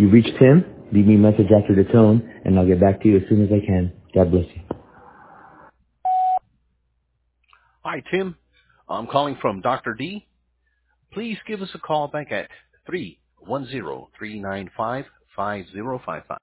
You reached Tim. Leave me a message after the tone, and I'll get back to you as soon as I can. God bless you. Hi, Tim. I'm calling from Dr. D. Please give us a call back at 310-395-5055.